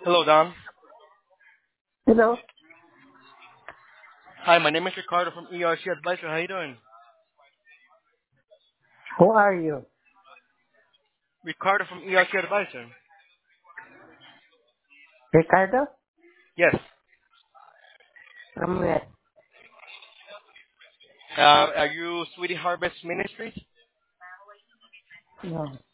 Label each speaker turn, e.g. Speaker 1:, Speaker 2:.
Speaker 1: Hello, Don.
Speaker 2: Hello,
Speaker 1: Hi, my name is Ricardo from ERC Advisor. How you doing?
Speaker 2: who are you?
Speaker 1: Ricardo from ERC Advisor.
Speaker 2: Ricardo?
Speaker 1: Yes.
Speaker 2: From where?
Speaker 1: Are you Sweetie Harvest Ministries?
Speaker 2: No.